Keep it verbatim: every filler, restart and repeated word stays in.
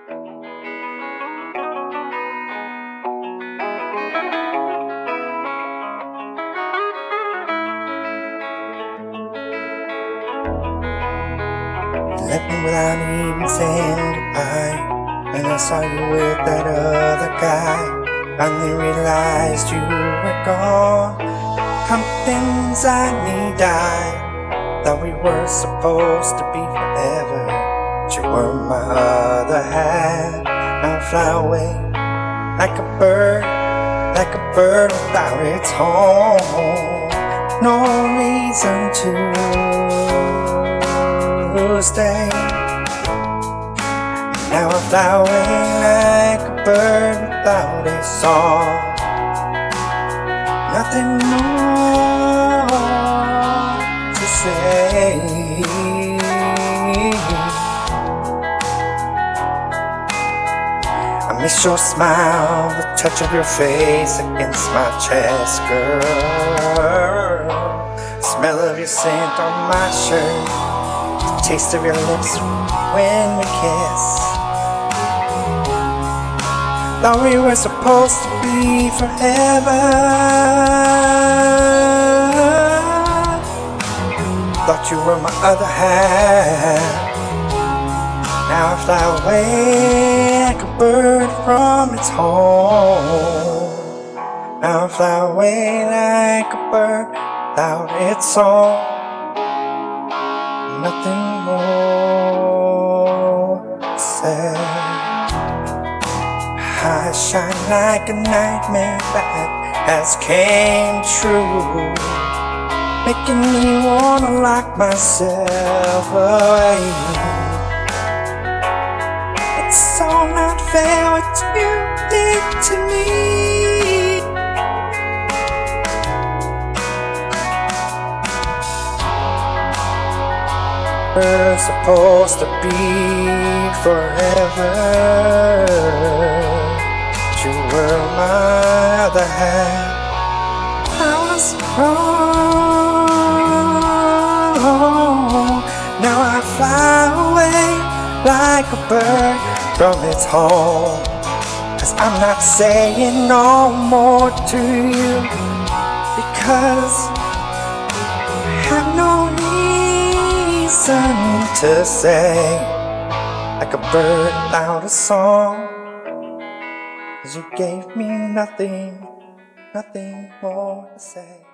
Left me without even saying goodbye. And I saw you with that other guy. Finally realized you were gone. Something inside me died. Thought we were supposed to be forever, but you were my other half. Now I fly away like a bird, like a bird without its home. No reason to stay. Now I fly away like a bird without a song. Nothing more to say. I miss your smile, the touch of your face against my chest, girl. The smell of your scent on my shirt, taste of your lips when we kiss. Thought we were supposed to be forever. Thought you were my other half. Now I fly away like a bird from its home. Now I fly away like a bird without its song. Nothing more to say. I shine like a nightmare that has came true, making me wanna lock myself away. It's so not fair what you did to me. We're supposed to be forever. You were my other half. I was wrong. Now I fly away like a bird from its home. 'Cause I'm not saying no more to you, because I have no reason to say. Like a bird without a song, 'cause you gave me nothing, nothing more to say.